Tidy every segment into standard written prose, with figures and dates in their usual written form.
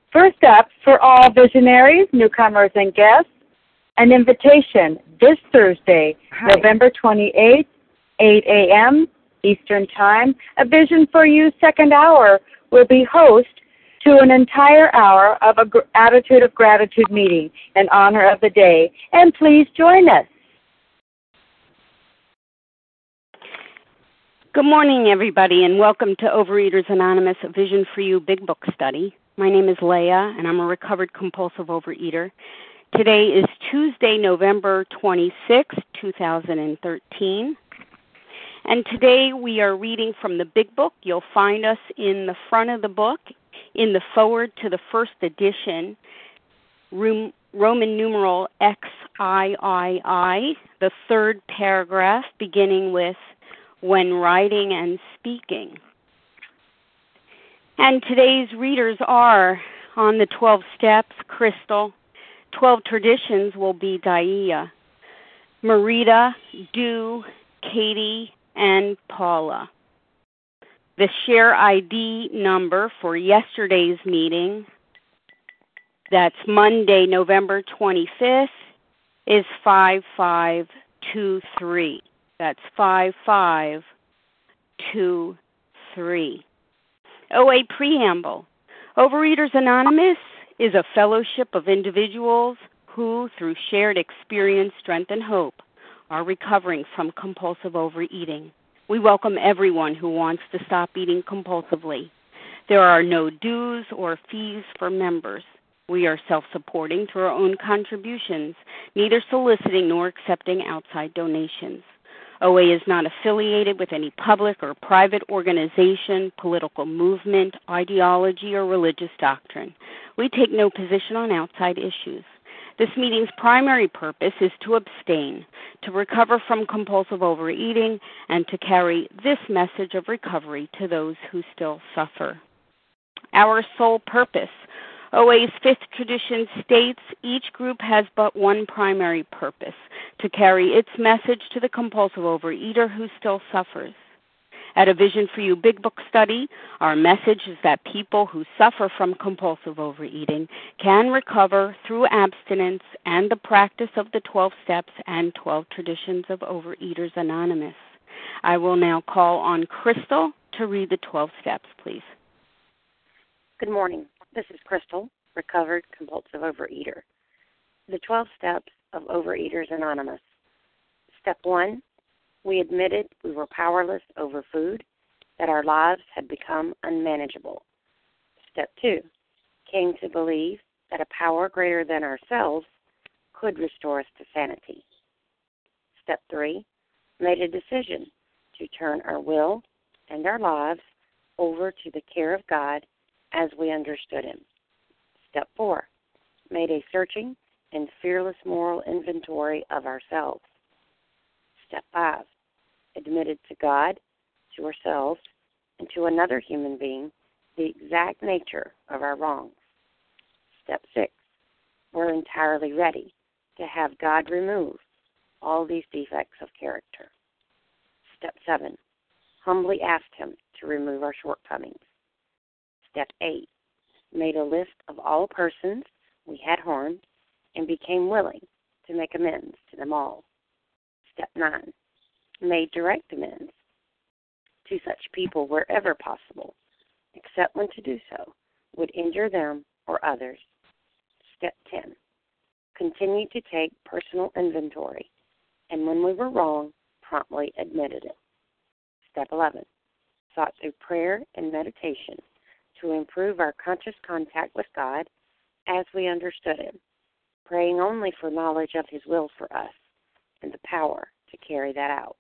First up, for all visionaries, newcomers, and guests, an invitation this Thursday, November 28th, 8 a.m. Eastern Time. A Vision for You second hour will be host to an entire hour of a Attitude of Gratitude meeting in honor of the day. And please join us. Good morning, everybody, and welcome to Overeaters Anonymous, A Vision for You Big Book Study. My name is Leah, and I'm a recovered compulsive overeater. Today is Tuesday, November 26, 2013. And today we are reading from the Big Book. You'll find us in the front of the book, in the forward to the first edition, Roman numeral XIII, the third paragraph, beginning with when writing and speaking. And today's readers are on the 12 steps, Crystal. 12 traditions will be Daia, Marita, Du, Katie, and Paula. The share ID number for yesterday's meeting, that's Monday, November 25th, is 5523. That's 5523. OA Preamble. Overeaters Anonymous is a fellowship of individuals who, through shared experience, strength, and hope, are recovering from compulsive overeating. We welcome everyone who wants to stop eating compulsively. There are no dues or fees for members. We are self-supporting through our own contributions, neither soliciting nor accepting outside donations. OA is not affiliated with any public or private organization, political movement, ideology, or religious doctrine. We take no position on outside issues. This meeting's primary purpose is to abstain, to recover from compulsive overeating, and to carry this message of recovery to those who still suffer. Our sole purpose. OA's fifth tradition states each group has but one primary purpose, to carry its message to the compulsive overeater who still suffers. At A Vision for You Big Book Study, our message is that people who suffer from compulsive overeating can recover through abstinence and the practice of the 12 steps and 12 traditions of Overeaters Anonymous. I will now call on Crystal to read the 12 steps, please. Good morning. This is Crystal, recovered compulsive overeater. The 12 steps of Overeaters Anonymous. Step 1, we admitted we were powerless over food, that our lives had become unmanageable. Step 2, came to believe that a power greater than ourselves could restore us to sanity. Step 3, made a decision to turn our will and our lives over to the care of God as we understood Him. Step 4, made a searching and fearless moral inventory of ourselves. Step 5, admitted to God, to ourselves, and to another human being the exact nature of our wrongs. Step 6, we're entirely ready to have God remove all these defects of character. Step 7, humbly asked Him to remove our shortcomings. Step 8, made a list of all persons we had harmed and became willing to make amends to them all. Step 9, made direct amends to such people wherever possible, except when to do so would injure them or others. Step 10, continued to take personal inventory, and when we were wrong, promptly admitted it. Step 11, sought through prayer and meditation to improve our conscious contact with God as we understood Him, praying only for knowledge of His will for us and the power to carry that out.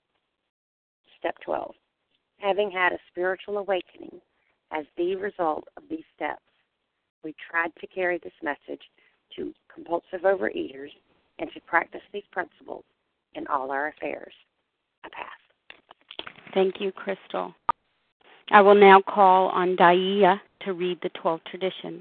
Step 12, having had a spiritual awakening as the result of these steps, we tried to carry this message to compulsive overeaters and to practice these principles in all our affairs. I pass. Thank you, Crystal. I will now call on Daia to read the 12 traditions.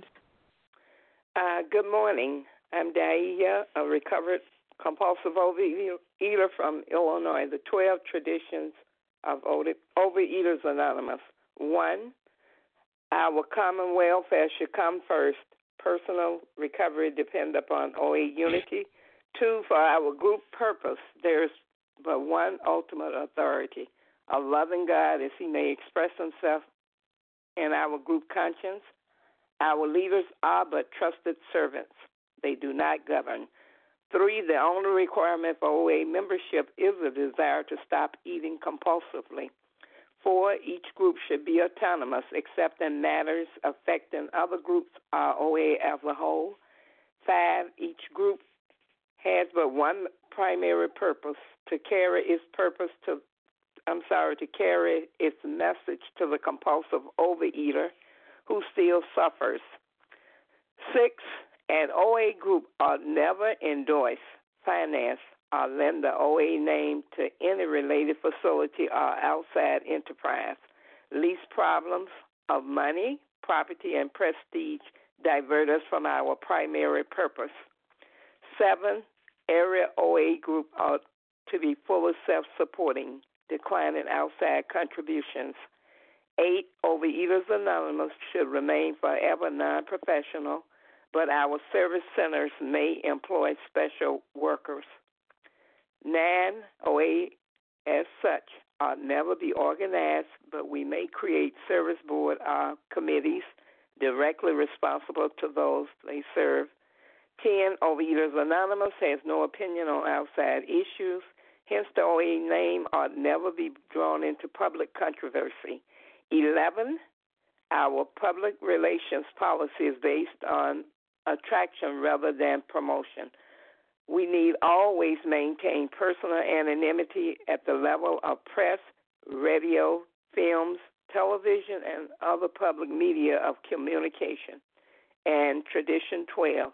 Good morning. I'm Daia, a recovered compulsive overeater from Illinois. The 12 traditions of Overeaters Anonymous. 1, our common welfare should come first. personal recovery depend upon OA unity. 2, for our group purpose, there's but one ultimate authority, a loving God as he may express himself in our group conscience. Our leaders are but trusted servants. They do not govern. 3, the only requirement for OA membership is a desire to stop eating compulsively. 4, each group should be autonomous except in matters affecting other groups or OA as a whole. 5, each group has but one primary purpose, to carry its message to the compulsive overeater who still suffers. 6, an OA group ought never endorse, finance, or lend the OA name to any related facility or outside enterprise. Least problems of money, property, and prestige divert us from our primary purpose. 7, every OA group ought to be fully self-supporting, declining outside contributions. 8, Overeaters Anonymous should remain forever non-professional, but our service centers may employ special workers. 9, OA as such ought never be organized, but we may create service board or committees directly responsible to those they serve. 10, Overeaters Anonymous has no opinion on outside issues. Hence, the OA name ought never be drawn into public controversy. 11, our public relations policy is based on attraction rather than promotion. We need always maintain personal anonymity at the level of press, radio, films, television, and other public media of communication. And Tradition 12,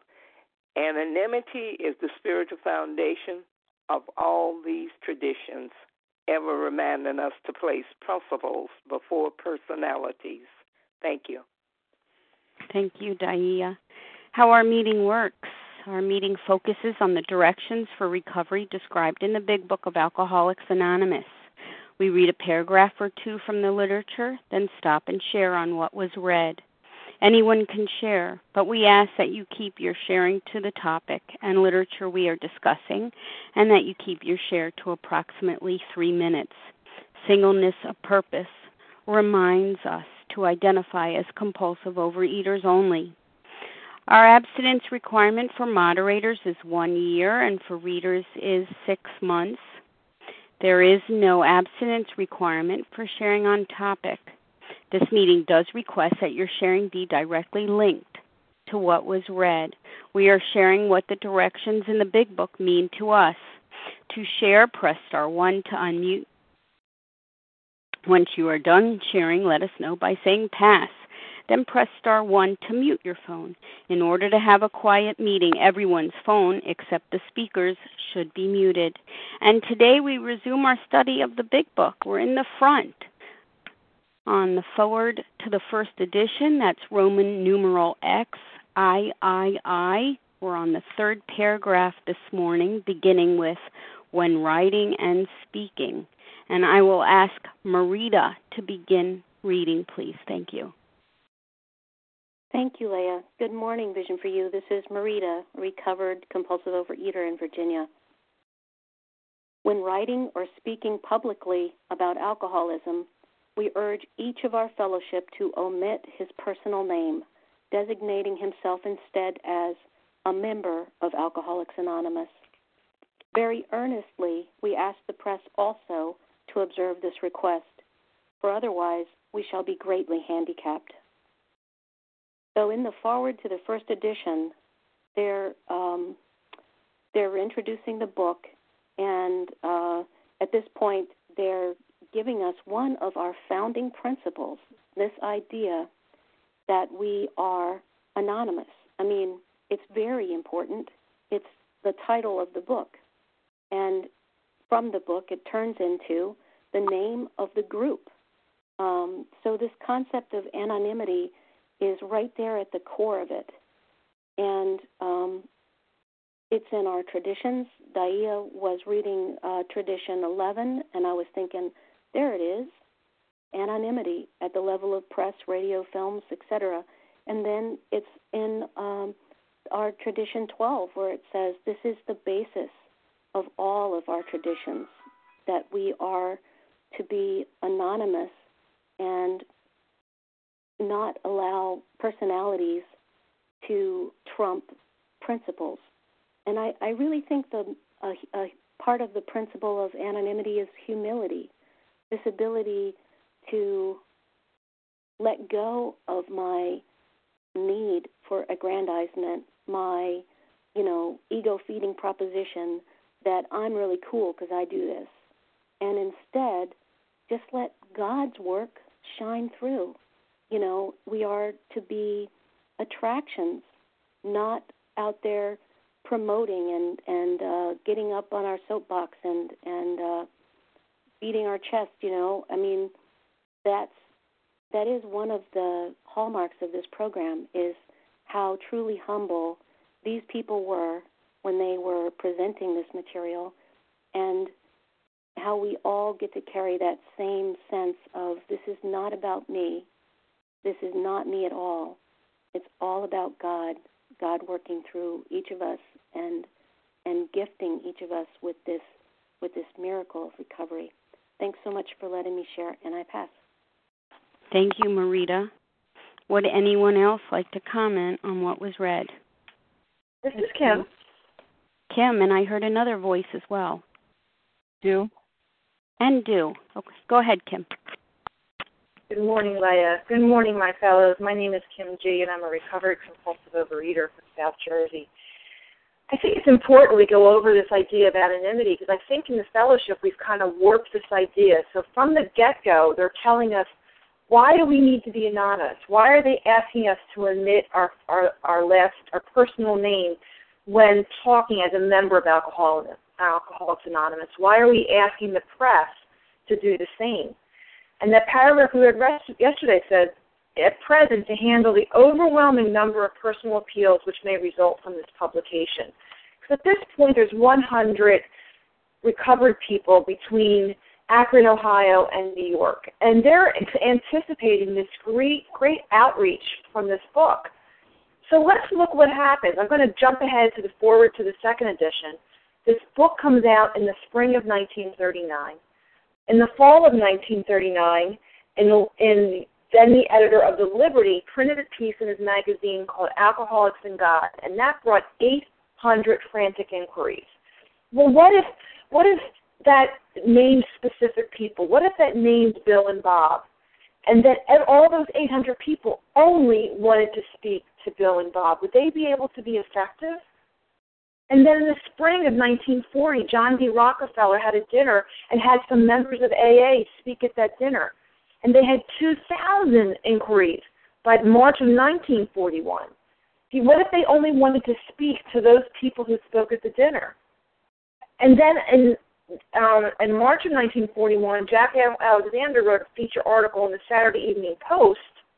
anonymity is the spiritual foundation of all these traditions, ever reminding us to place principles before personalities. Thank you. Thank you, Daia. How our meeting works. Our meeting focuses on the directions for recovery described in the Big Book of Alcoholics Anonymous. We read a paragraph or two from the literature, then stop and share on what was read. Anyone can share, but we ask that you keep your sharing to the topic and literature we are discussing, and that you keep your share to approximately 3 minutes. Singleness of purpose reminds us to identify as compulsive overeaters only. Our abstinence requirement for moderators is 1 year, and for readers is 6 months. There is no abstinence requirement for sharing on topic. This meeting does request that your sharing be directly linked to what was read. We are sharing what the directions in the Big Book mean to us. To share, press star 1 to unmute. Once you are done sharing, let us know by saying pass. Then press star 1 to mute your phone. In order to have a quiet meeting, everyone's phone, except the speaker's, should be muted. And today we resume our study of the Big Book. We're in the front. On the forward to the first edition, that's Roman numeral X, III. We're on the 3rd paragraph this morning, beginning with when writing and speaking. And I will ask Marita to begin reading, please. Thank you. Thank you, Leah. Good morning, Vision for You. This is Marita, recovered compulsive overeater in Virginia. When writing or speaking publicly about alcoholism, we urge each of our fellowship to omit his personal name, designating himself instead as a member of Alcoholics Anonymous. Very earnestly, we ask the press also to observe this request, for otherwise we shall be greatly handicapped. So in the forward to the first edition, they're introducing the book, and at this point they're giving us one of our founding principles, this idea that we are anonymous. I mean, it's very important. It's the title of the book. And from the book, it turns into the name of the group. So this concept of anonymity is right there at the core of it. And it's in our traditions. Daia was reading Tradition 11, and I was thinking, there it is, anonymity at the level of press, radio, films, etc. And then it's in our tradition 12, where it says this is the basis of all of our traditions, that we are to be anonymous and not allow personalities to trump principles. And I really think a part of the principle of anonymity is humility, this ability to let go of my need for aggrandizement, my, ego-feeding proposition that I'm really cool because I do this, and instead just let God's work shine through. We are to be attractions, not out there promoting and getting up on our soapbox and beating our chest. That is one of the hallmarks of this program, is how truly humble these people were when they were presenting this material, and how we all get to carry that same sense of, this is not about me. This is not me at all. It's all about God working through each of us and gifting each of us with this miracle of recovery. Thanks so much for letting me share, and I pass. Thank you, Marita. Would anyone else like to comment on what was read? This is Kim. Kim, and I heard another voice as well. Do. And do. Okay. Go ahead, Kim. Good morning, Leah. Good morning, my fellows. My name is Kim G., and I'm a recovered compulsive overeater from South Jersey. I think it's important we go over this idea of anonymity, because I think in the fellowship we've kind of warped this idea. So from the get-go, they're telling us, why do we need to be anonymous? Why are they asking us to omit our personal name when talking as a member of Alcoholics Anonymous? Why are we asking the press to do the same? And that paragraph we read yesterday says, at present, to handle the overwhelming number of personal appeals which may result from this publication. Because at this point, there's 100 recovered people between Akron, Ohio, and New York. And they're anticipating this great outreach from this book. So let's look what happens. I'm going to jump ahead to the forward to the second edition. This book comes out in the spring of 1939. In the fall of 1939, then the editor of The Liberty printed a piece in his magazine called Alcoholics and God, and that brought 800 frantic inquiries. Well, what if that named specific people? What if that named Bill and Bob? And that all those 800 people only wanted to speak to Bill and Bob? Would they be able to be effective? And then in the spring of 1940, John D. Rockefeller had a dinner and had some members of AA speak at that dinner. And they had 2,000 inquiries by March of 1941. See, what if they only wanted to speak to those people who spoke at the dinner? And then in March of 1941, Jack Alexander wrote a feature article in the Saturday Evening Post,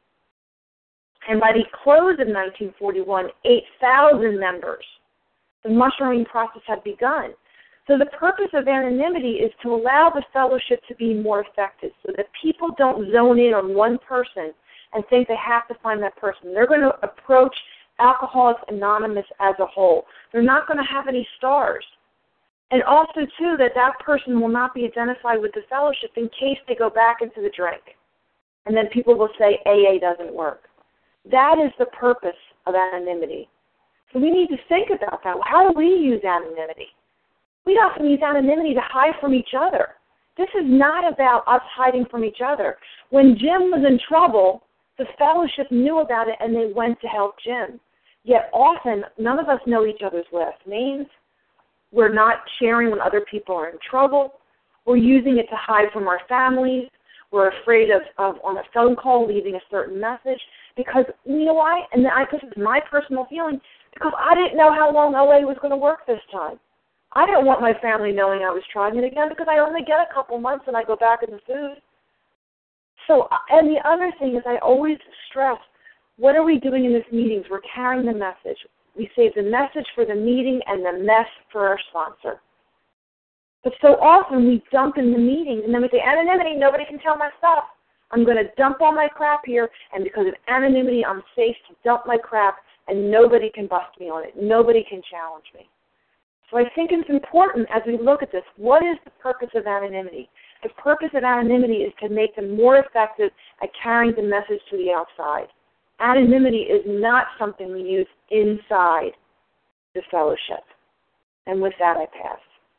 and by the close of 1941, 8,000 members. The mushrooming process had begun. So the purpose of anonymity is to allow the fellowship to be more effective, so that people don't zone in on one person and think they have to find that person. They're going to approach Alcoholics Anonymous as a whole. They're not going to have any stars. And also, too, that person will not be identified with the fellowship in case they go back into the drink. And then people will say AA doesn't work. That is the purpose of anonymity. So we need to think about that. How do we use anonymity? We often use anonymity to hide from each other. This is not about us hiding from each other. When Jim was in trouble, the fellowship knew about it and they went to help Jim. Yet often, none of us know each other's last names. We're not sharing when other people are in trouble. We're using it to hide from our families. We're afraid of on a phone call leaving a certain message. Because, you know why? And this is my personal feeling, because I didn't know how long OA was going to work this time. I didn't want my family knowing I was trying it again, because I only get a couple months and I go back into food. So, and the other thing is, I always stress, what are we doing in these meetings? We're carrying the message. We save the message for the meeting and the mess for our sponsor. But so often we dump in the meetings, and then we say, anonymity, nobody can tell my stuff. I'm going to dump all my crap here, and because of anonymity, I'm safe to dump my crap, and nobody can bust me on it. Nobody can challenge me. So I think it's important as we look at this, what is the purpose of anonymity? The purpose of anonymity is to make them more effective at carrying the message to the outside. Anonymity is not something we use inside the fellowship. And with that, I pass.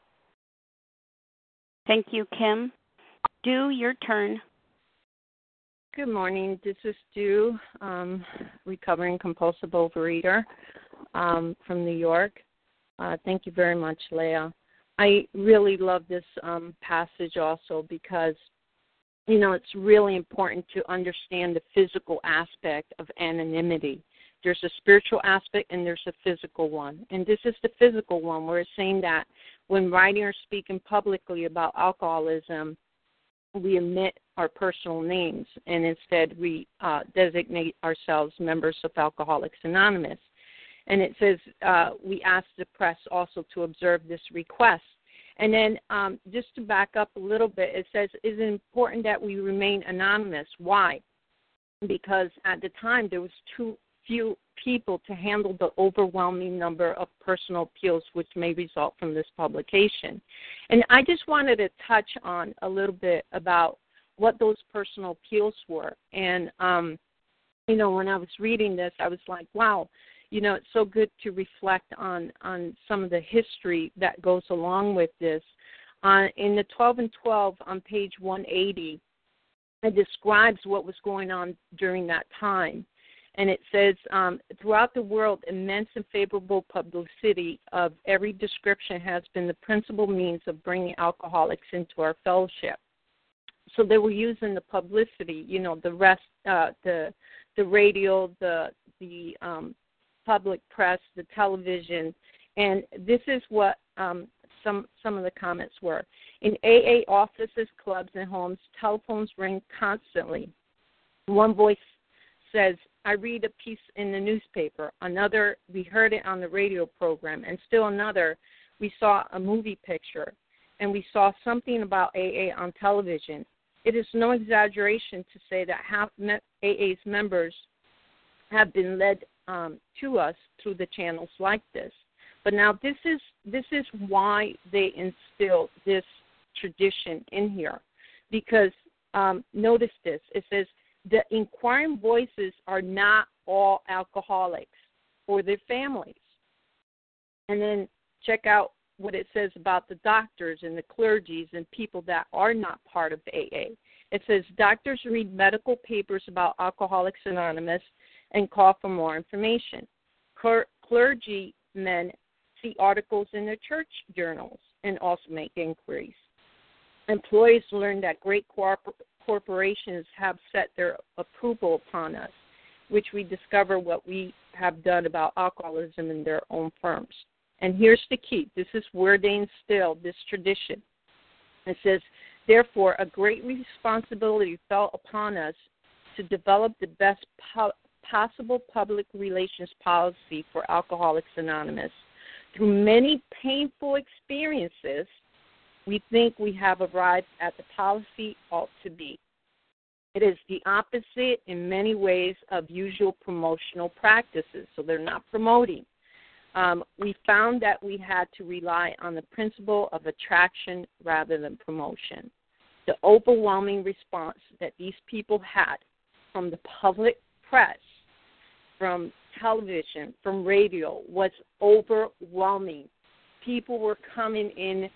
Thank you, Kim. Stu, your turn. Good morning. This is Stu, recovering compulsive overeater from New York. Thank you very much, Leah. I really love this passage also because, you know, it's really important to understand the physical aspect of anonymity. There's a spiritual aspect and there's a physical one. And this is the physical one where it's saying that when writing or speaking publicly about alcoholism, we omit our personal names and instead we designate ourselves members of Alcoholics Anonymous. And it says we ask the press also to observe this request. And then just to back up a little bit, it says, is it important that we remain anonymous? Why? Because at the time there was too few people to handle the overwhelming number of personal appeals which may result from this publication. And I just wanted to touch on a little bit about what those personal appeals were. And, you know, when I was reading this, I was like, wow, you know, it's so good to reflect on some of the history that goes along with this. In the 12 and 12 on page 180, it describes what was going on during that time. And it says, throughout the world, immense and favorable publicity of every description has been the principal means of bringing alcoholics into our fellowship. So they were using the publicity, you know, the radio, the public press, the television, and this is what some of the comments were. In AA offices, clubs, and homes, telephones ring constantly. One voice says, I read a piece in the newspaper. Another, we heard it on the radio program. And still another, we saw a movie picture. And we saw something about AA on television. It is no exaggeration to say that half AA's members have been led to us through the channels like this. But now this is why they instilled this tradition in here. Because notice this. It says, the inquiring voices are not all alcoholics or their families. And then check out what it says about the doctors and the clergies and people that are not part of AA. It says doctors read medical papers about Alcoholics Anonymous and call for more information. Clergymen see articles in their church journals and also make inquiries. Employees learn that great corporations have set their approval upon us, which we discover what we have done about alcoholism in their own firms. And here's the key. This is where they instill this tradition. It says, therefore, a great responsibility fell upon us to develop the best possible public relations policy for Alcoholics Anonymous. Through many painful experiences, we think we have arrived at the policy ought to be. It is the opposite in many ways of usual promotional practices, so they're not promoting. We found that we had to rely on the principle of attraction rather than promotion. The overwhelming response that these people had from the public press, from television, from radio, was overwhelming. People were coming in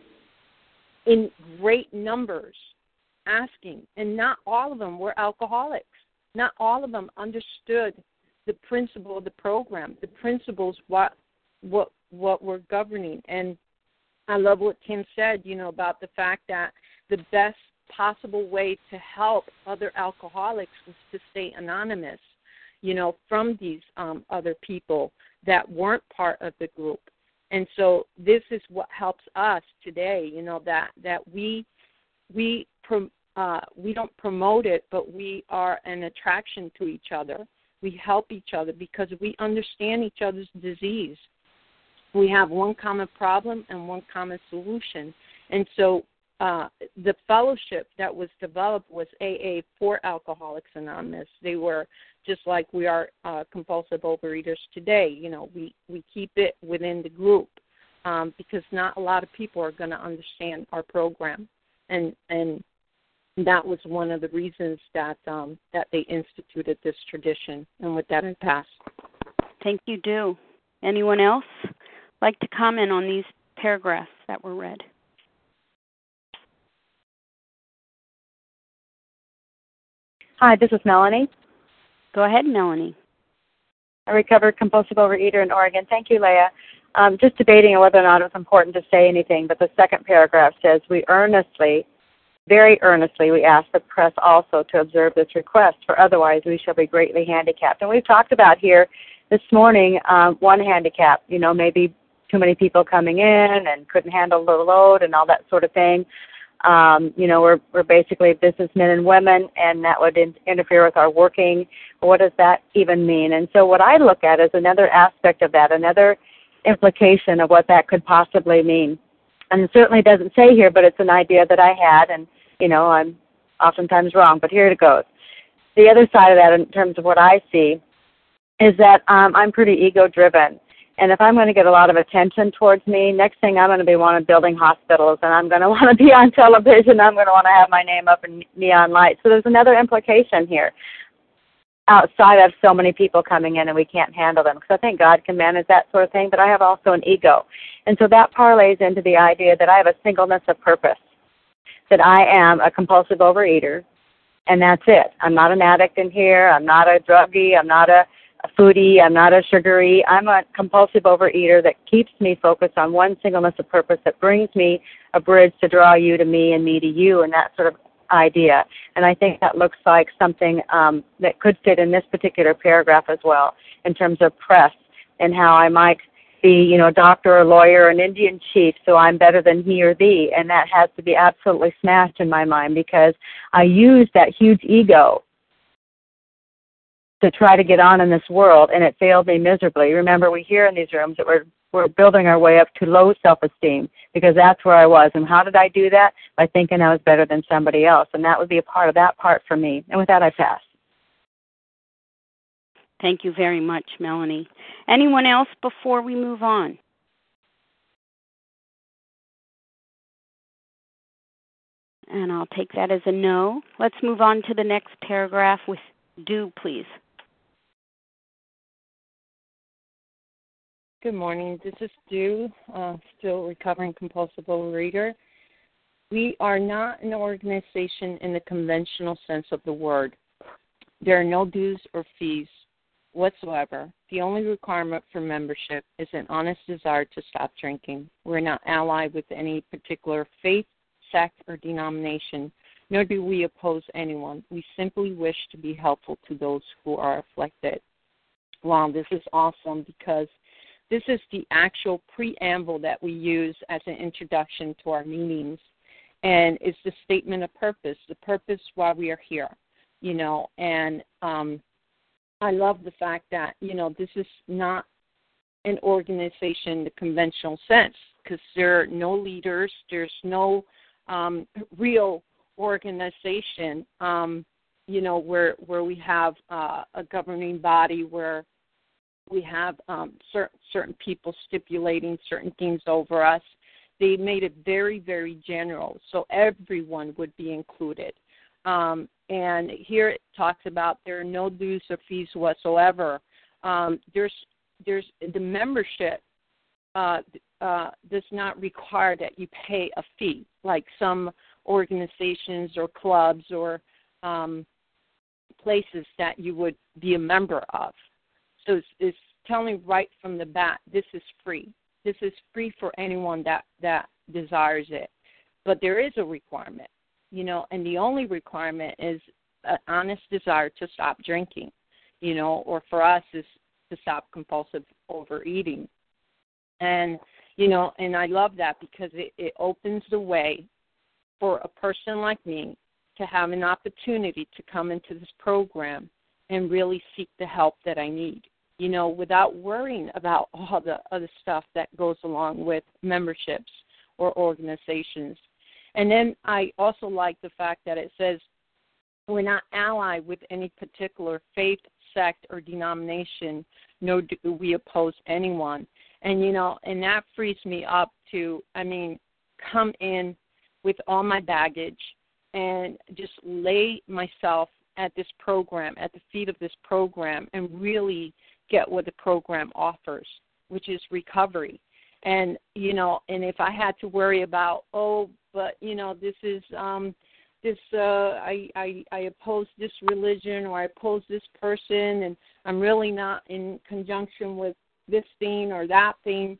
great numbers asking, and not all of them were alcoholics. Not all of them understood the principle of the program, the principles what were governing. And I love what Tim said, you know, about the fact that the best possible way to help other alcoholics was to stay anonymous, you know, from these other people that weren't part of the group. And so this is what helps us today, you know, that we don't promote it, but we are an attraction to each other. We help each other because we understand each other's disease. We have one common problem and one common solution. And so the fellowship that was developed was AA for Alcoholics Anonymous. They were just like we are compulsive overeaters today. You know, we keep it within the group because not a lot of people are going to understand our program, and that was one of the reasons that they instituted this tradition. And with that, I pass. Thank you, Do. Anyone else like to comment on these paragraphs that were read? Hi, this is Melanie. Go ahead, Melanie. A recovered compulsive overeater in Oregon. Thank you, Leah. Just debating on whether or not it's important to say anything, but the second paragraph says, we earnestly, very earnestly, we ask the press also to observe this request, for otherwise we shall be greatly handicapped. And we've talked about here this morning one handicap, you know, maybe too many people coming in and couldn't handle the load and all that sort of thing. You know, we're basically businessmen and women, and that would interfere with our working. What does that even mean? And so what I look at is another aspect of that, another implication of what that could possibly mean. And it certainly doesn't say here, but it's an idea that I had, and, you know, I'm oftentimes wrong, but here it goes. The other side of that in terms of what I see is that I'm pretty ego-driven. And if I'm going to get a lot of attention towards me, next thing I'm going to be wanting building hospitals, and I'm going to want to be on television. I'm going to want to have my name up in neon lights. So there's another implication here outside of so many people coming in and we can't handle them, because I think God can manage that sort of thing, but I have also an ego. And so that parlays into the idea that I have a singleness of purpose, that I am a compulsive overeater, and that's it. I'm not an addict in here. I'm not a druggie. I'm not a foodie. I'm not a sugary. I'm a compulsive overeater that keeps me focused on one singleness of purpose that brings me a bridge to draw you to me and me to you, and that sort of idea. And I think that looks like something that could fit in this particular paragraph as well, in terms of press and how I might be, you know, a doctor or lawyer or an Indian chief, so I'm better than he or thee, and that has to be absolutely smashed in my mind because I use that huge ego to try to get on in this world, and it failed me miserably. Remember, we hear in these rooms that we're building our way up to low self-esteem because that's where I was. And how did I do that? By thinking I was better than somebody else, and that would be a part of that part for me. And with that, I pass. Thank you very much, Melanie. Anyone else before we move on? And I'll take that as a no. Let's move on to the next paragraph with Do, please. Good morning. This is Do, still recovering compulsive overeater. We are not an organization in the conventional sense of the word. There are no dues or fees whatsoever. The only requirement for membership is an honest desire to stop drinking. We're not allied with any particular faith, sect, or denomination, nor do we oppose anyone. We simply wish to be helpful to those who are afflicted. Wow, this is awesome because this is the actual preamble that we use as an introduction to our meetings, and it's the statement of purpose, the purpose why we are here, you know, and I love the fact that, you know, this is not an organization in the conventional sense because there are no leaders, there's no real organization, you know, where we have a governing body where we have certain people stipulating certain things over us. They made it very, very general, so everyone would be included. And here it talks about there are no dues or fees whatsoever. There's the membership does not require that you pay a fee, like some organizations or clubs or places that you would be a member of. So it's telling right from the bat, this is free. This is free for anyone that desires it. But there is a requirement, you know, and the only requirement is an honest desire to stop drinking, you know, or for us is to stop compulsive overeating. And, you know, and I love that because it opens the way for a person like me to have an opportunity to come into this program and really seek the help that I need, you know, without worrying about all the other stuff that goes along with memberships or organizations. And then I also like the fact that it says we're not allied with any particular faith, sect, or denomination, nor do we oppose anyone. And, and that frees me up to, come in with all my baggage and just lay myself at this program, at the feet of this program, and really get what the program offers, which is recovery. And, and if I had to worry about, this is I oppose this religion, or I oppose this person, and I'm really not in conjunction with this thing or that thing,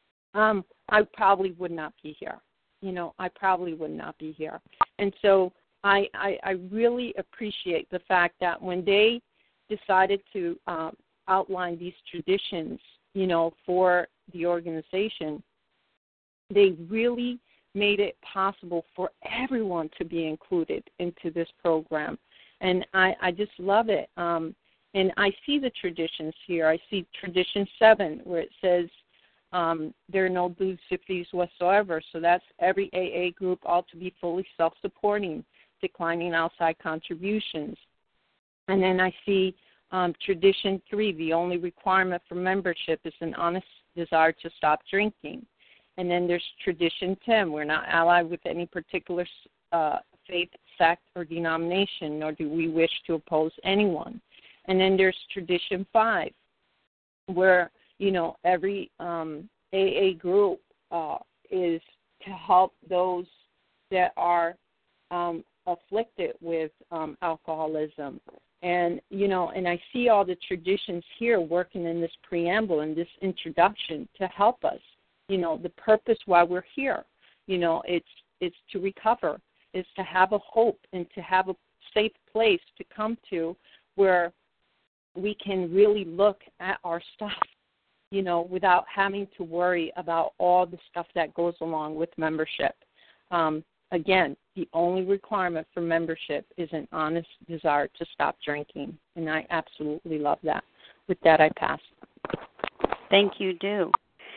I probably would not be here. I probably would not be here. And so I really appreciate the fact that when they decided to outline these traditions, for the organization, they really made it possible for everyone to be included into this program. And I just love it. And I see the traditions here. I see tradition 7 where it says there are no dues or fees whatsoever. So that's every AA group ought to be fully self-supporting, declining outside contributions. And then I see tradition 3, the only requirement for membership is an honest desire to stop drinking. And then there's tradition 10, we're not allied with any particular faith, sect, or denomination, nor do we wish to oppose anyone. And then there's tradition 5, where, every AA group is to help those that are afflicted with alcoholism. And, and I see all the traditions here working in this preamble and this introduction to help us. The purpose why we're here, it's to recover, it's to have a hope and to have a safe place to come to where we can really look at our stuff, without having to worry about all the stuff that goes along with membership. Again, the only requirement for membership is an honest desire to stop drinking, and I absolutely love that. With that, I pass. Thank you, Do.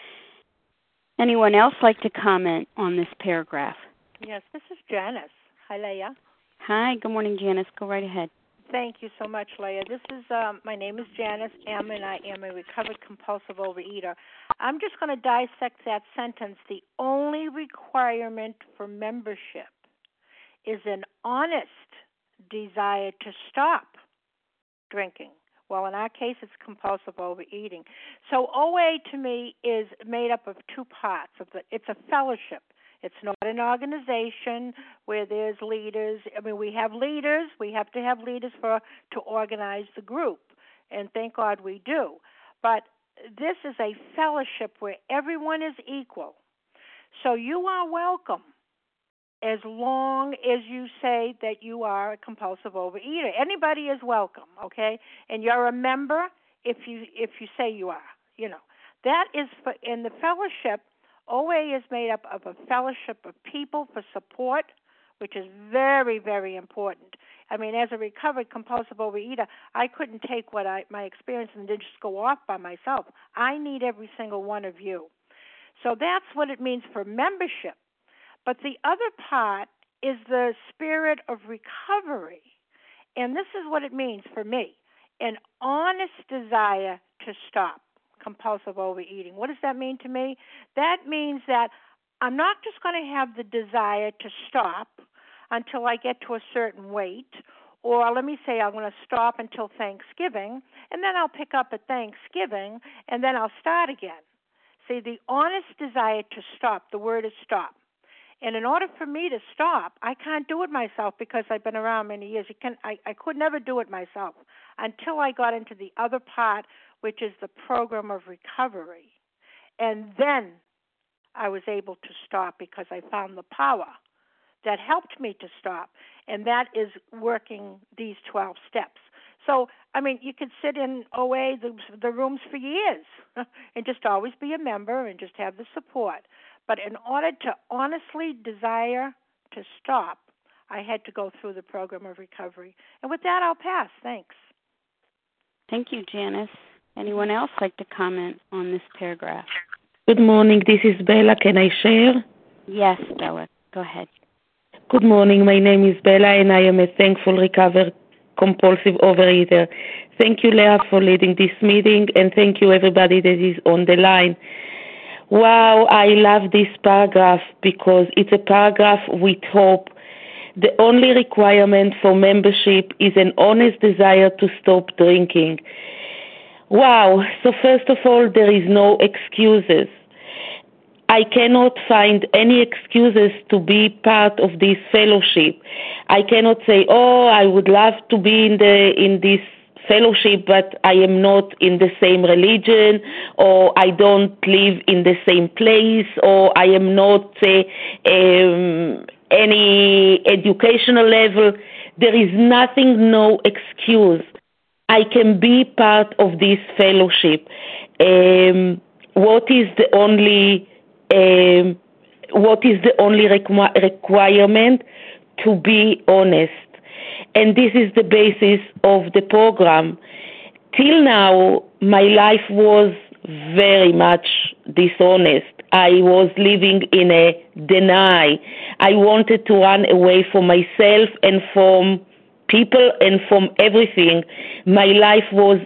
Anyone else like to comment on this paragraph? Yes, this is Janice. Hi, Leah. Hi, good morning, Janice. Go right ahead. Thank you so much, Leah. This is my name is Janice M., and I am a recovered compulsive overeater. I'm just going to dissect that sentence. The only requirement for membership is an honest desire to stop drinking. Well, in our case, it's compulsive overeating. So OA to me is made up of two parts. It's a fellowship. It's not an organization where there's leaders. We have leaders. We have to have leaders to organize the group, and thank God we do. But this is a fellowship where everyone is equal. So you are welcome as long as you say that you are a compulsive overeater. Anybody is welcome, okay? And you're a member if you say you are, That is in the fellowship. OA is made up of a fellowship of people for support, which is very, very important. As a recovered compulsive overeater, I couldn't take my experience and then just go off by myself. I need every single one of you. So that's what it means for membership. But the other part is the spirit of recovery. And this is what it means for me, an honest desire to stop compulsive overeating. What does that mean to me? That means that I'm not just going to have the desire to stop until I get to a certain weight, or let me say I'm going to stop until Thanksgiving, and then I'll pick up at Thanksgiving, and then I'll start again. See, the honest desire to stop, the word is stop. And in order for me to stop, I can't do it myself because I've been around many years. I could never do it myself until I got into the other part, which is the program of recovery. And then I was able to stop because I found the power that helped me to stop, and that is working these 12 steps. So, you could sit in OA, the rooms for years, and just always be a member and just have the support. But in order to honestly desire to stop, I had to go through the program of recovery. And with that, I'll pass. Thanks. Thank you, Janice. Anyone else like to comment on this paragraph? Good morning. This is Bella. Can I share? Yes, Bella. Go ahead. Good morning. My name is Bella, and I am a thankful recovered compulsive overeater. Thank you, Leah, for leading this meeting, and thank you, everybody that is on the line. Wow, I love this paragraph because it's a paragraph with hope. The only requirement for membership is an honest desire to stop drinking. Wow, so first of all, there is no excuses. I cannot find any excuses to be part of this fellowship. I cannot say, oh, I would love to be in this fellowship, but I am not in the same religion, or I don't live in the same place, or I am not any educational level. There is nothing, no excuse. I can be part of this fellowship. What is the only requirement? To be honest. And this is the basis of the program. Till now, my life was very much dishonest. I was living in a deny. I wanted to run away from myself and from people and from everything. My life was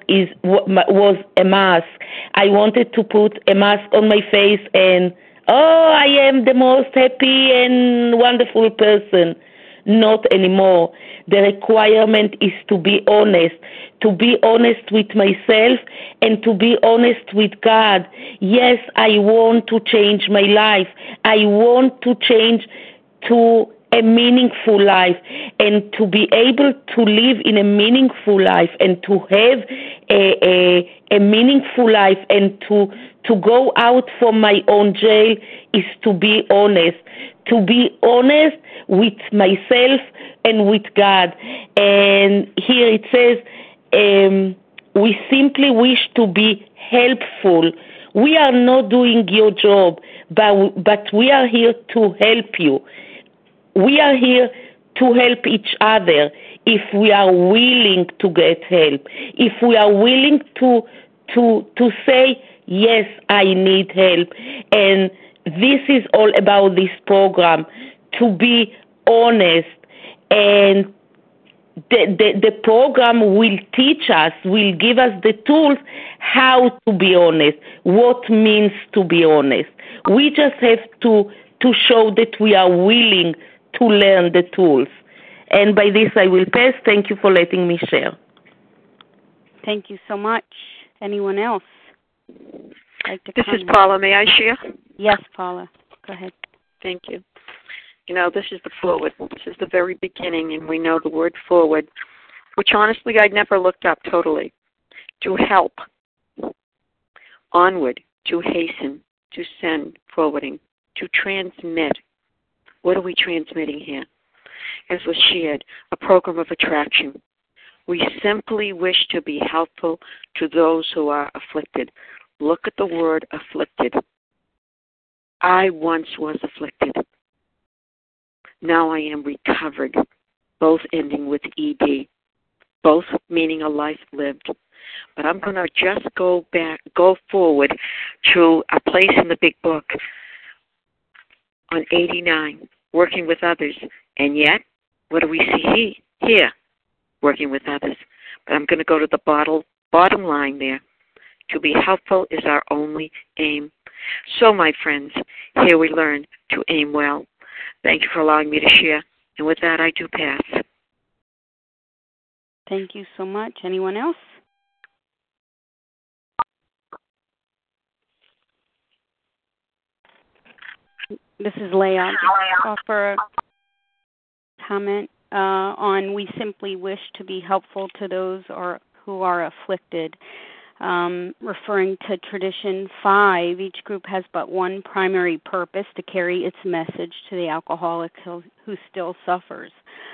a mask. I wanted to put a mask on my face and, oh, I am the most happy and wonderful person. Not anymore. The requirement is to be honest with myself and to be honest with God. Yes, I want to change my life. I want to change to a meaningful life, and to be able to live in a meaningful life and to have a meaningful life and to go out from my own jail is to be honest. To be honest with myself and with God. And here it says, we simply wish to be helpful. We are not doing your job, but we are here to help you. We are here to help each other if we are willing to get help. If we are willing to say, yes, I need help. And this is all about this program, to be honest. And the program will teach us, will give us the tools how to be honest, what means to be honest. We just have to show that we are willing to learn the tools. And by this I will pass. Thank you for letting me share. Thank you so much. Anyone else? This is Paula. May I share? Yes, Paula. Go ahead. Thank you. You know, this is the forward. This is the very beginning, and we know the word forward, which honestly I'd never looked up totally. To help, onward, to hasten, to send, forwarding, to transmit. What are we transmitting here? As was shared, a program of attraction. We simply wish to be helpful to those who are afflicted. Look at the word afflicted. I once was afflicted. Now I am recovered, both ending with ED, both meaning a life lived. But I'm going to just go forward to a place in the big book on 89, working with others. And yet, what do we see here? Working with others. But I'm going to go to the bottom line there. To be helpful is our only aim. So, my friends, here we learn to aim well. Thank you for allowing me to share. And with that, I do pass. Thank you so much. Anyone else? This is Leah. I'll offer a comment on we simply wish to be helpful to those who are afflicted. Referring to Tradition 5, each group has but one primary purpose, to carry its message to the alcoholic who still suffers.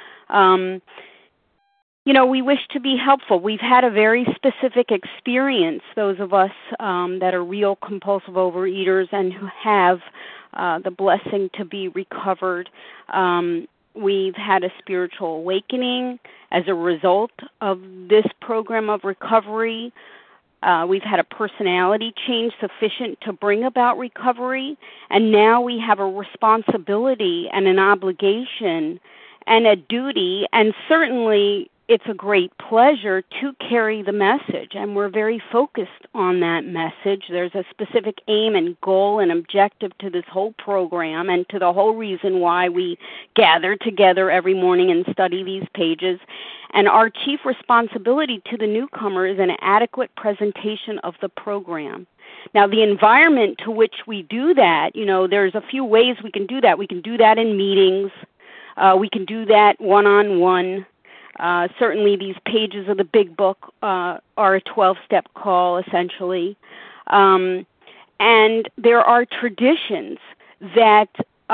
We wish to be helpful. We've had a very specific experience, those of us that are real compulsive overeaters and who have the blessing to be recovered. We've had a spiritual awakening as a result of this program of recovery. We've had a personality change sufficient to bring about recovery, and now we have a responsibility and an obligation and a duty, and certainly it's a great pleasure to carry the message, and we're very focused on that message. There's a specific aim and goal and objective to this whole program and to the whole reason why we gather together every morning and study these pages. And our chief responsibility to the newcomer is an adequate presentation of the program. Now, the environment to which we do that, there's a few ways we can do that. We can do that in meetings. We can do that one-on-one. Certainly these pages of the big book are a 12-step call, essentially. And there are traditions that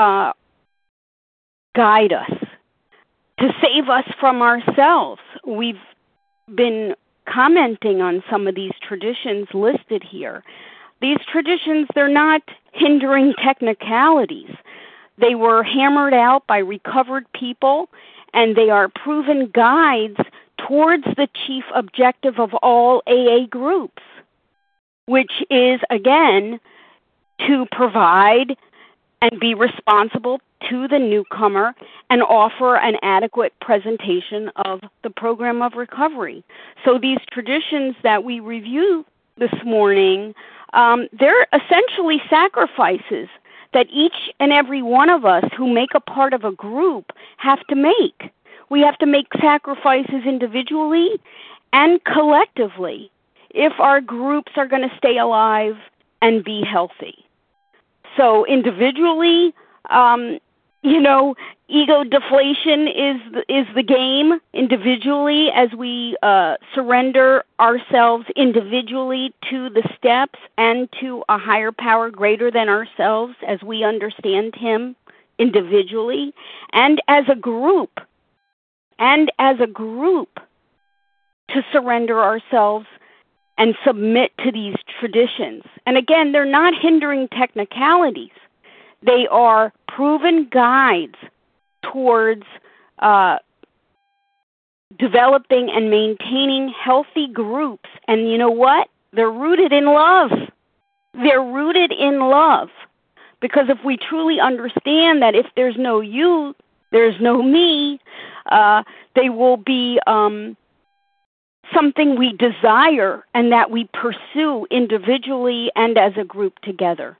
guide us to save us from ourselves. We've been commenting on some of these traditions listed here. These traditions, they're not hindering technicalities. They were hammered out by recovered people, and they are proven guides towards the chief objective of all AA groups, which is, again, to provide and be responsible to the newcomer and offer an adequate presentation of the program of recovery. So these traditions that we review this morning, they're essentially sacrifices that each and every one of us who make a part of a group have to make. We have to make sacrifices individually and collectively if our groups are going to stay alive and be healthy. So individually, ego deflation is the game individually as we surrender ourselves individually to the steps and to a higher power greater than ourselves as we understand him individually, and as a group to surrender ourselves and submit to these traditions. And again, they're not hindering technicalities. They are proven guides towards developing and maintaining healthy groups. And you know what? They're rooted in love. They're rooted in love. Because if we truly understand that if there's no you, there's no me, they will be something we desire and that we pursue individually and as a group together.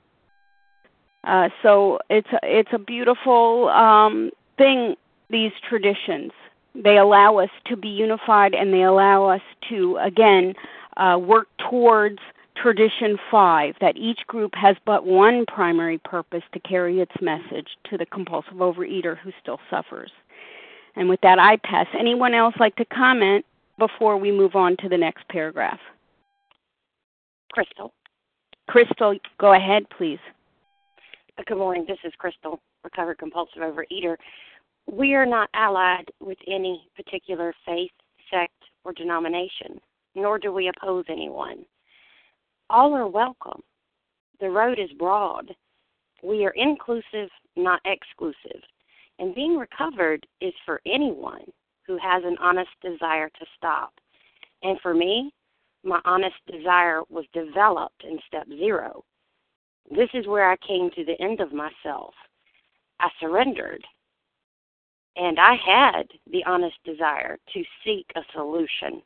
So it's a beautiful thing, these traditions. They allow us to be unified, and they allow us to, again, work towards Tradition 5, that each group has but one primary purpose to carry its message to the compulsive overeater who still suffers. And with that, I pass. Anyone else like to comment before we move on to the next paragraph? Crystal, go ahead, please. Good morning. This is Crystal, recovered compulsive overeater. We are not allied with any particular faith, sect, or denomination, nor do we oppose anyone. All are welcome. The road is broad. We are inclusive, not exclusive. And being recovered is for anyone who has an honest desire to stop. And for me, my honest desire was developed in step 0. This is where I came to the end of myself. I surrendered. And I had the honest desire to seek a solution.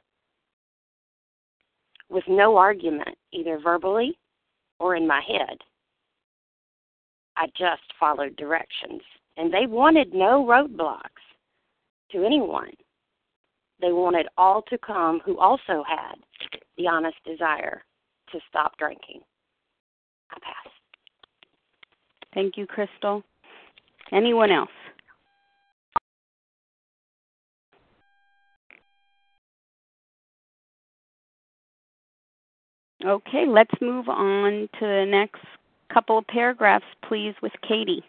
With no argument, either verbally or in my head. I just followed directions. And they wanted no roadblocks to anyone. They wanted all to come who also had the honest desire to stop drinking. I pass. Thank you, Crystal. Anyone else? Okay, let's move on to the next couple of paragraphs, please, with Katie.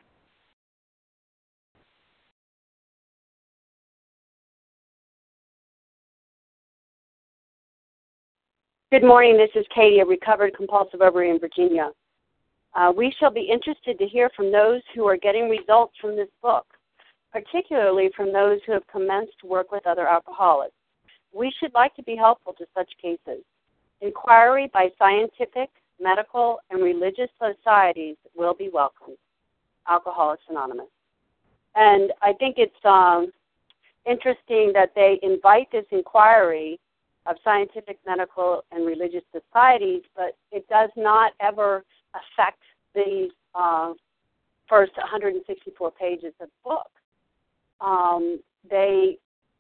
Good morning. This is Katie, a recovered compulsive overeater in Virginia. We shall be interested to hear from those who are getting results from this book, particularly from those who have commenced to work with other alcoholics. We should like to be helpful to such cases. Inquiry by scientific, medical, and religious societies will be welcomed. Alcoholics Anonymous. And I think it's interesting that they invite this inquiry of scientific, medical, and religious societies, but it does not ever affect the first 164 pages of the book. They,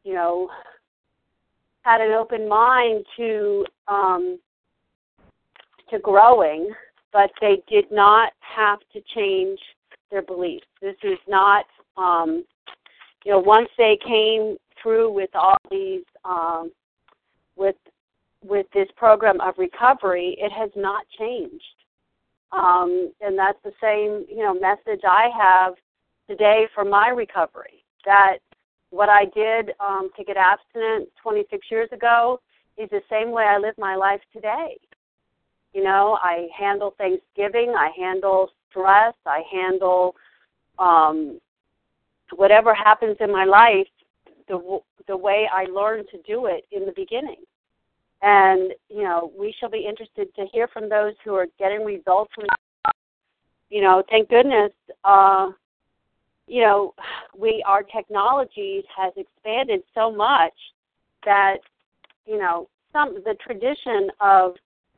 had an open mind to growing, but they did not have to change their beliefs. This is not, once they came through with all these, with this program of recovery, it has not changed. And that's the same, message I have today for my recovery, that what I did to get abstinent 26 years ago is the same way I live my life today. I handle Thanksgiving, I handle stress, I handle whatever happens in my life the way I learned to do it in the beginning. And, we shall be interested to hear from those who are getting results from, thank goodness, our technology has expanded so much that, the tradition of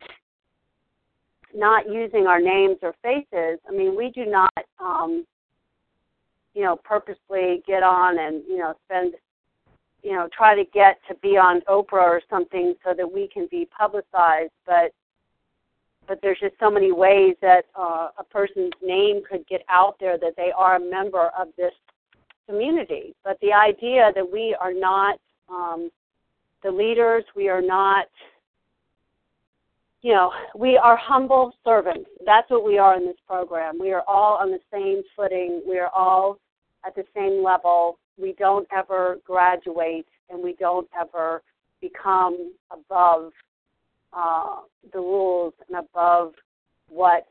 not using our names or faces, we do not, purposely get on and, spend, try to get to be on Oprah or something so that we can be publicized, but there's just so many ways that a person's name could get out there that they are a member of this community. But the idea that we are not the leaders, we are not, we are humble servants. That's what we are in this program. We are all on the same footing. We are all at the same level. We don't ever graduate, and we don't ever become above the rules and above what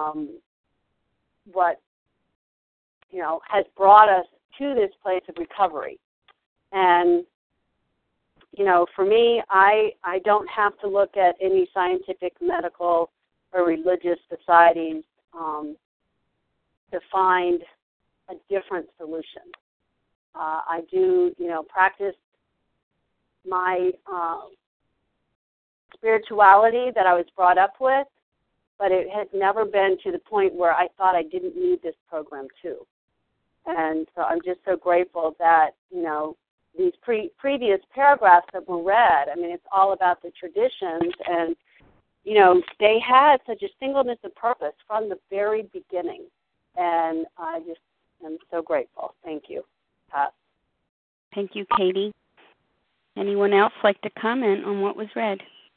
has brought us to this place of recovery. And for me, I don't have to look at any scientific, medical, or religious societies to find a different solution. I do, practice my spirituality that I was brought up with, but it has never been to the point where I thought I didn't need this program too. And so I'm just so grateful that, these previous paragraphs that were read, it's all about the traditions, and, they had such a singleness of purpose from the very beginning. And I just am so grateful. Thank you, Pat. Thank you, Katie. Anyone else like to comment on what was read?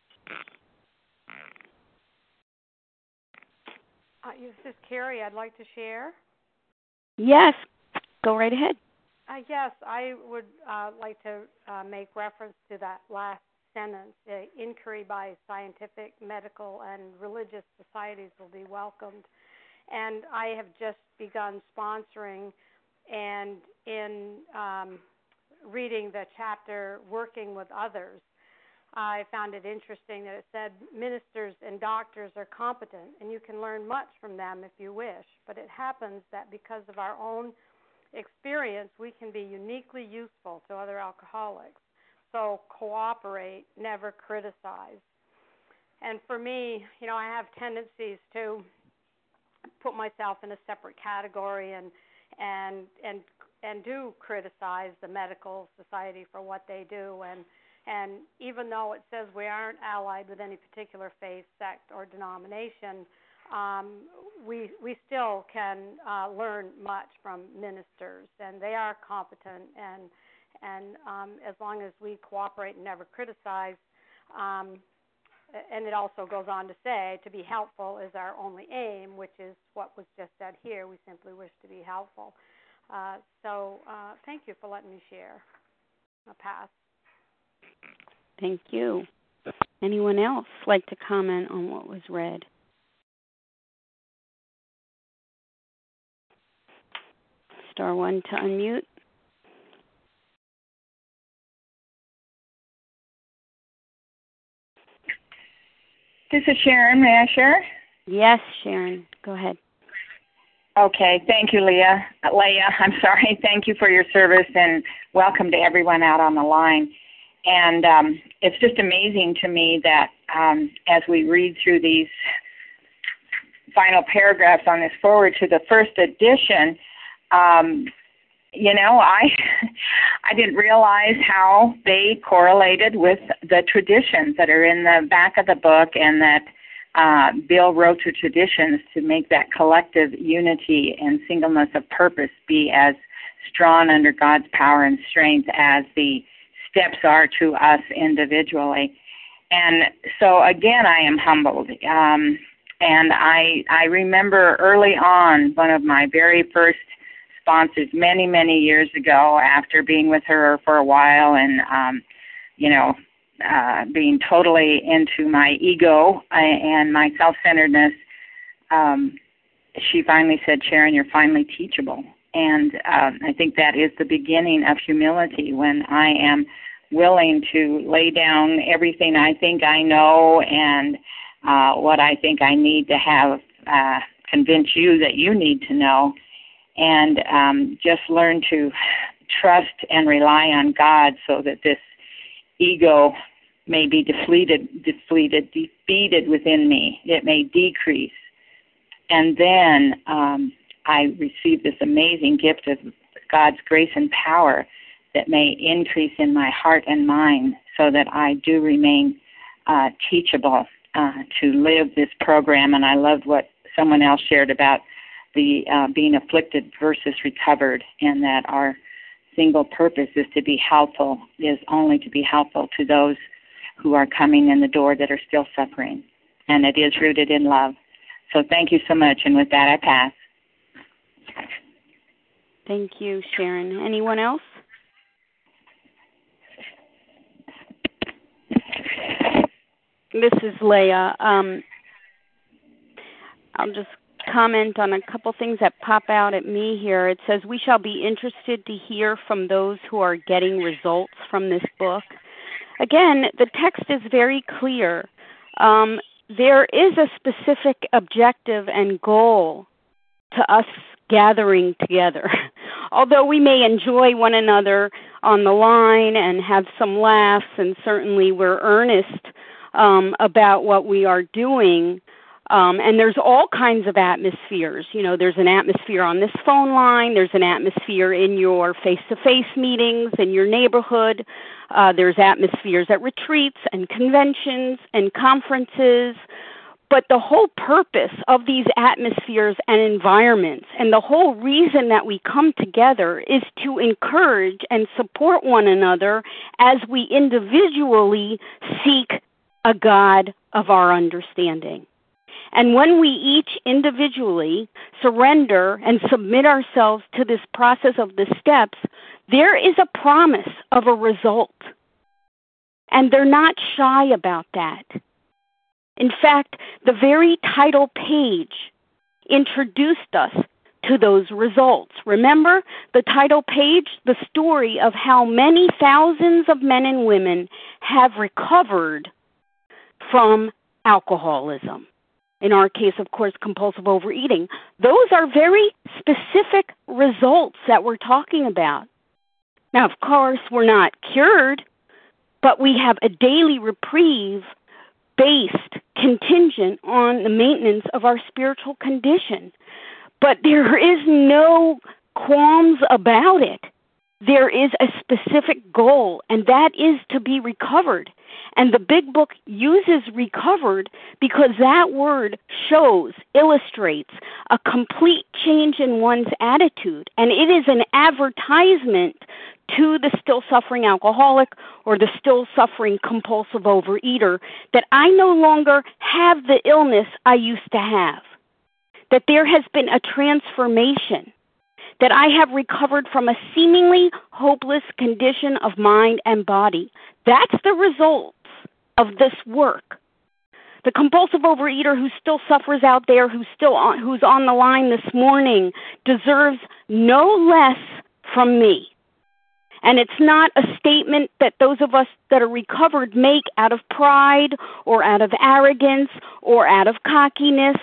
This is Carrie. I'd like to share. Yes, go right ahead. Yes, I would like to make reference to that last sentence. Inquiry by scientific, medical, and religious societies will be welcomed. And I have just begun sponsoring and in reading the chapter, Working with Others. I found it interesting that it said ministers and doctors are competent, and you can learn much from them if you wish. But it happens that because of our own experience, we can be uniquely useful to other alcoholics. So cooperate, never criticize. And for me, I have tendencies to put myself in a separate category and do criticize the medical society for what they do. And even though it says we aren't allied with any particular faith, sect, or denomination, we still can learn much from ministers, and they are competent. And as long as we cooperate and never criticize, and it also goes on to say, to be helpful is our only aim, which is what was just said here. We simply wish to be helpful. So thank you for letting me share. I'll pass. Thank you. Anyone else like to comment on what was read? Star 1 to unmute. This is Sharon. May I share? Yes, Sharon. Go ahead. Okay. Thank you, Leah. I'm sorry. Thank you for your service, and welcome to everyone out on the line. And it's just amazing to me that as we read through these final paragraphs on this forward to the first edition, I didn't realize how they correlated with the traditions that are in the back of the book, and that Bill wrote to traditions to make that collective unity and singleness of purpose be as strong under God's power and strength as the steps are to us individually. And so, again, I am humbled. And I remember early on, one of my very first sponsors many, many years ago, after being with her for a while and, being totally into my ego and my self-centeredness, she finally said, Sharon, you're finally teachable. And I think that is the beginning of humility, when I am willing to lay down everything I think I know and what I think I need to have convince you that you need to know, and just learn to trust and rely on God so that this ego may be defeated within me. It may decrease. And then I receive this amazing gift of God's grace and power that may increase in my heart and mind so that I do remain teachable to live this program. And I loved what someone else shared about the being afflicted versus recovered, and that our single purpose is to be helpful, is only to be helpful to those who are coming in the door that are still suffering. And it is rooted in love. So thank you so much. And with that, I pass. Thank you, Sharon. Anyone else? This is Leah. I'll just comment on a couple things that pop out at me here. It says, we shall be interested to hear from those who are getting results from this book. Again, the text is very clear. There is a specific objective and goal to us gathering together. Although we may enjoy one another on the line and have some laughs, and certainly we're earnest about what we are doing, and there's all kinds of atmospheres. There's an atmosphere on this phone line. There's an atmosphere in your face-to-face meetings in your neighborhood. There's atmospheres at retreats and conventions and conferences. But the whole purpose of these atmospheres and environments, and the whole reason that we come together, is to encourage and support one another as we individually seek a God of our understanding. And when we each individually surrender and submit ourselves to this process of the steps, there is a promise of a result. And they're not shy about that. In fact, the very title page introduced us to those results. Remember the title page, the story of how many thousands of men and women have recovered from alcoholism. In our case, of course, compulsive overeating. Those are very specific results that we're talking about. Now, of course, we're not cured, but we have a daily reprieve based contingent on the maintenance of our spiritual condition. But there is no qualms about it. There is a specific goal, and that is to be recovered. And the big book uses recovered because that word illustrates a complete change in one's attitude. And it is an advertisement to the still suffering alcoholic or the still suffering compulsive overeater that I no longer have the illness I used to have, that there has been a transformation, that I have recovered from a seemingly hopeless condition of mind and body. That's the results of this work. The compulsive overeater who still suffers out there, who's on the line this morning, deserves no less from me. And it's not a statement that those of us that are recovered make out of pride or out of arrogance or out of cockiness.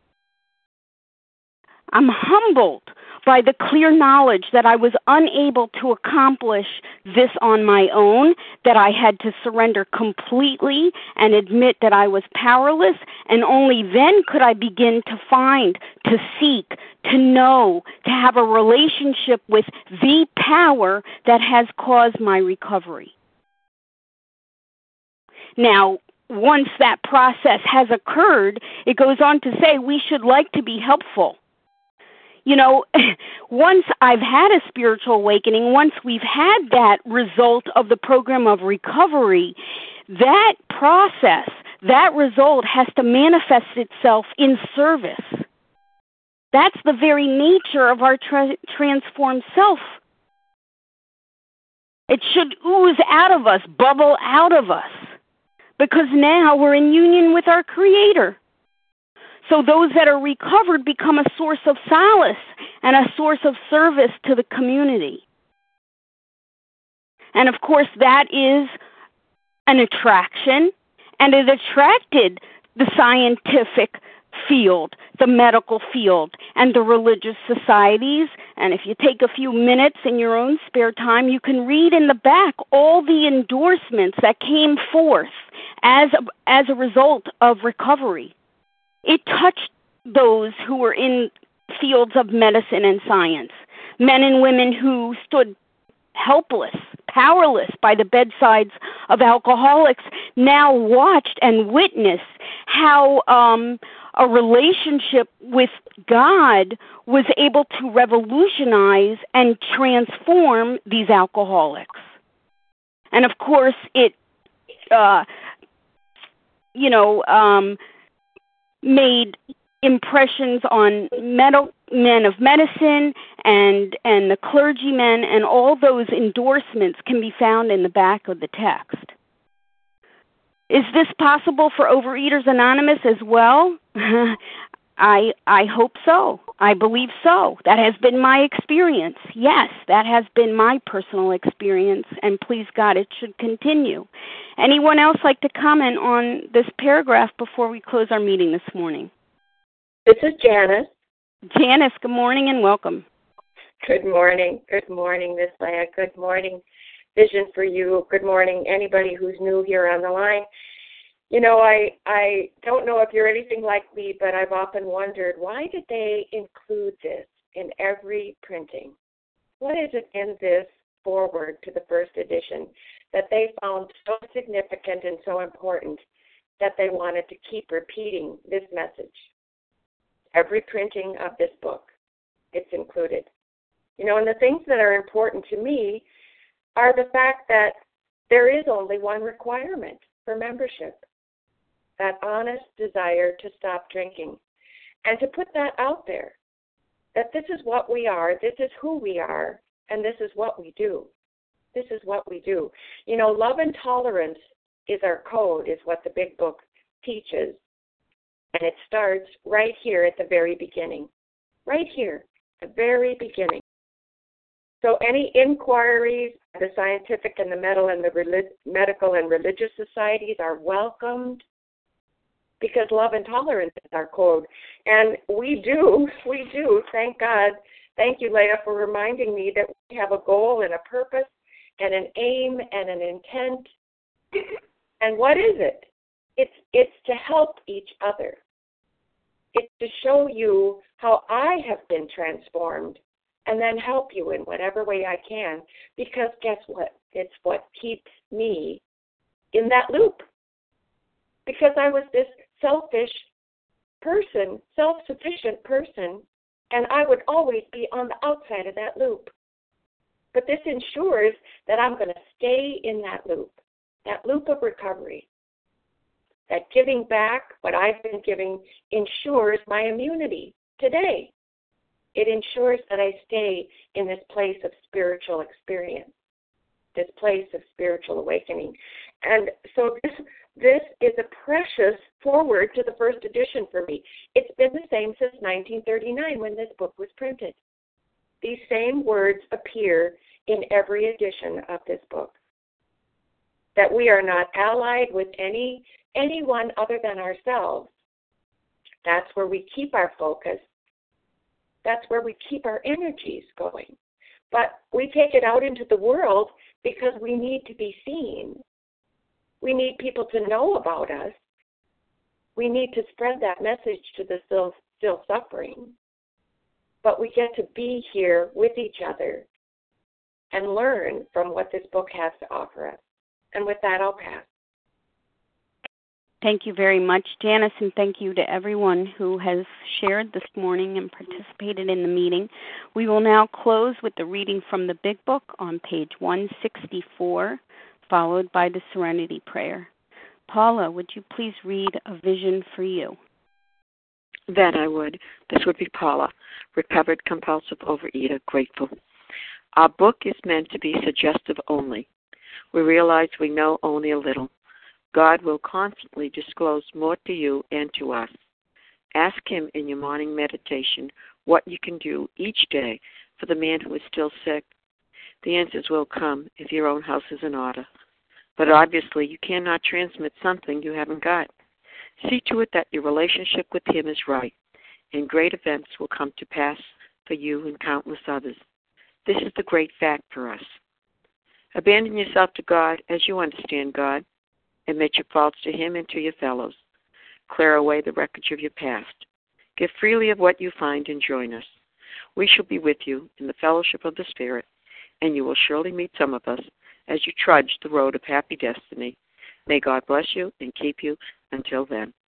I'm humbled by the clear knowledge that I was unable to accomplish this on my own, that I had to surrender completely and admit that I was powerless, and only then could I begin to find, to seek, to know, to have a relationship with the power that has caused my recovery. Now, once that process has occurred, it goes on to say we should like to be helpful. You know, once I've had a spiritual awakening, once we've had that result of the program of recovery, that process, that result has to manifest itself in service. That's the very nature of our transformed self. It should ooze out of us, bubble out of us, because now we're in union with our Creator. So those that are recovered become a source of solace and a source of service to the community. And of course, that is an attraction, and it attracted the scientific field, the medical field, and the religious societies. And if you take a few minutes in your own spare time, you can read in the back all the endorsements that came forth as a result of recovery. It touched those who were in fields of medicine and science, men and women who stood helpless, powerless by the bedsides of alcoholics, now watched and witnessed how a relationship with God was able to revolutionize and transform these alcoholics. And of course, it, made impressions on men of medicine and the clergymen, and all those endorsements can be found in the back of the text. Is this possible for Overeaters Anonymous as well? I hope so. I believe so. That has been my experience. Yes, that has been my personal experience, and please God, it should continue. Anyone else like to comment on this paragraph before we close our meeting this morning? This is Janice. Janice, good morning and welcome. Good morning. Good morning, Miss Leah. Good morning, Vision for You. Good morning, anybody who's new here on the line. You know, I don't know if you're anything like me, but I've often wondered, why did they include this in every printing? What is it in this foreword to the first edition that they found so significant and so important that they wanted to keep repeating this message? Every printing of this book, it's included. You know, and the things that are important to me are the fact that there is only one requirement for membership: that honest desire to stop drinking, and to put that out there, that this is what we are, this is who we are, and this is what we do. This is what we do. You know, love and tolerance is our code, is what the big book teaches, and it starts right here at the very beginning. Right here, the very beginning. So any inquiries, the scientific and the medical and religious societies are welcomed, because love and tolerance is our code. And we do, thank God. Thank you, Leah, for reminding me that we have a goal and a purpose and an aim and an intent. And what is it? It's to help each other. It's to show you how I have been transformed and then help you in whatever way I can, because guess what? It's what keeps me in that loop. Because I was this selfish person, self-sufficient person, and I would always be on the outside of that loop. But this ensures that I'm going to stay in that loop of recovery. That giving back what I've been giving ensures my immunity today. It ensures that I stay in this place of spiritual experience, this place of spiritual awakening. And so this is a precious foreword to the first edition for me. It's been the same since 1939 when this book was printed. These same words appear in every edition of this book. That we are not allied with anyone other than ourselves. That's where we keep our focus. That's where we keep our energies going. But we take it out into the world because we need to be seen. We need people to know about us. We need to spread that message to the still suffering. But we get to be here with each other and learn from what this book has to offer us. And with that, I'll pass. Thank you very much, Janice, and thank you to everyone who has shared this morning and participated in the meeting. We will now close with the reading from the Big Book on page 164, followed by the Serenity Prayer. Paula, would you please read A Vision for You? That I would. This would be Paula, recovered compulsive overeater, grateful. Our book is meant to be suggestive only. We realize we know only a little. God will constantly disclose more to you and to us. Ask Him in your morning meditation what you can do each day for the man who is still sick. The answers will come if your own house is in order. But obviously you cannot transmit something you haven't got. See to it that your relationship with Him is right, and great events will come to pass for you and countless others. This is the great fact for us. Abandon yourself to God as you understand God. Admit your faults to Him and to your fellows. Clear away the wreckage of your past. Give freely of what you find and join us. We shall be with you in the fellowship of the Spirit, and you will surely meet some of us as you trudge the road of happy destiny. May God bless you and keep you until then.